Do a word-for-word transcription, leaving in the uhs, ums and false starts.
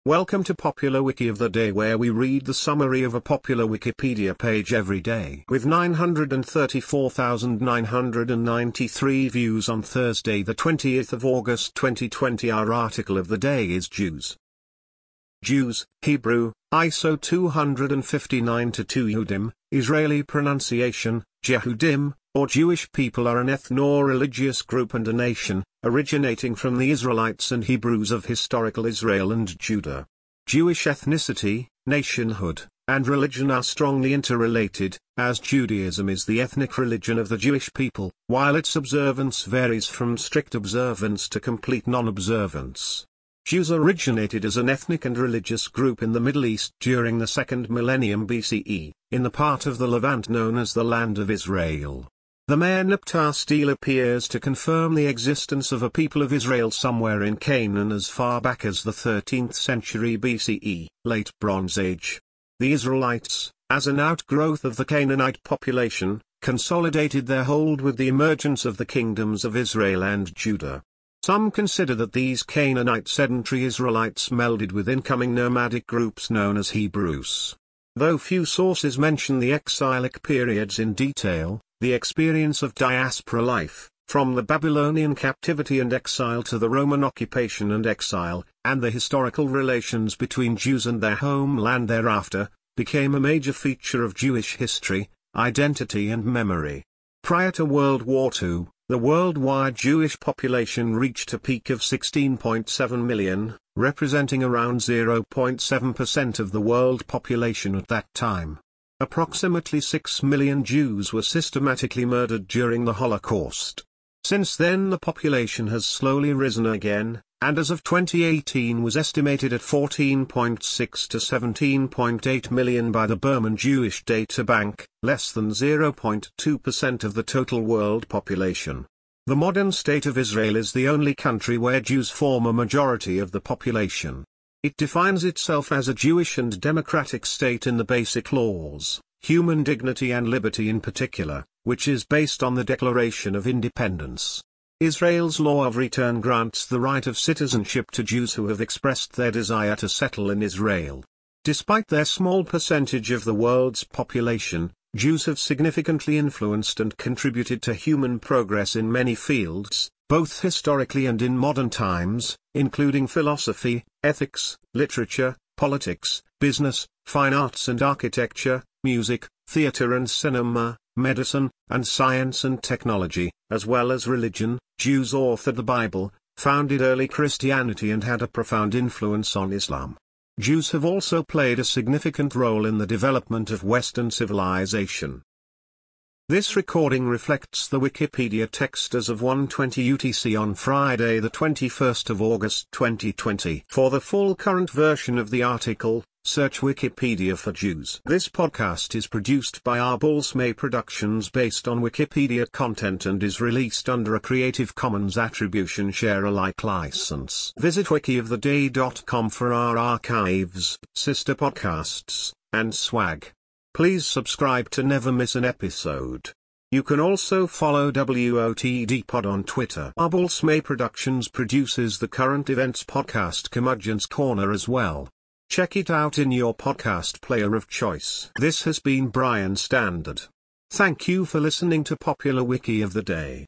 Welcome to Popular Wiki of the Day, where we read the summary of a popular Wikipedia page every day. With nine hundred thirty-four thousand nine hundred ninety-three views on Thursday the twentieth of August twenty twenty, our article of the day is Jews. Jews, Hebrew, I S O two fifty-nine to two Yehudim, Israeli pronunciation, Jehudim, or Jewish people are an ethno-religious group and a nation, originating from the Israelites and Hebrews of historical Israel and Judah. Jewish ethnicity, nationhood, and religion are strongly interrelated, as Judaism is the ethnic religion of the Jewish people, while its observance varies from strict observance to complete non-observance. Jews originated as an ethnic and religious group in the Middle East during the second millennium B C E, in the part of the Levant known as the Land of Israel. The Merneptah stele appears to confirm the existence of a people of Israel somewhere in Canaan as far back as the thirteenth century B C E, Late Bronze Age. The Israelites, as an outgrowth of the Canaanite population, consolidated their hold with the emergence of the kingdoms of Israel and Judah. Some consider that these Canaanite sedentary Israelites melded with incoming nomadic groups known as Hebrews. Though few sources mention the exilic periods in detail, the experience of diaspora life, from the Babylonian captivity and exile to the Roman occupation and exile, and the historical relations between Jews and their homeland thereafter, became a major feature of Jewish history, identity and memory. Prior to World War Two, the worldwide Jewish population reached a peak of sixteen point seven million, representing around zero point seven percent of the world population at that time. Approximately six million Jews were systematically murdered during the Holocaust. Since then the population has slowly risen again, and as of twenty eighteen was estimated at fourteen point six to seventeen point eight million by the Berman Jewish Data Bank, less than zero point two percent of the total world population. The modern state of Israel is the only country where Jews form a majority of the population. It defines itself as a Jewish and democratic state in the basic laws, human dignity and liberty in particular, which is based on the Declaration of Independence. Israel's law of return grants the right of citizenship to Jews who have expressed their desire to settle in Israel. Despite their small percentage of the world's population, Jews have significantly influenced and contributed to human progress in many fields, both historically and in modern times, including philosophy, ethics, literature, politics, business, fine arts and architecture, music, theater and cinema, medicine, and science and technology, as well as religion. Jews authored the Bible, founded early Christianity and had a profound influence on Islam. Jews have also played a significant role in the development of Western civilization. This recording reflects the Wikipedia text as of one twenty U T C on Friday the twenty-first of August twenty twenty. For the full current version of the article, search Wikipedia for Jews. This podcast is produced by Arbalsmay Productions based on Wikipedia content and is released under a Creative Commons Attribution Share Alike license. Visit wiki of the day dot com for our archives, sister podcasts, and swag. Please subscribe to never miss an episode. You can also follow W O T D Pod on Twitter. Arbalsmay Productions produces the current events podcast Curmudgeon's Corner as well. Check it out in your podcast player of choice. This has been Brian Standard. Thank you for listening to Popular Wiki of the Day.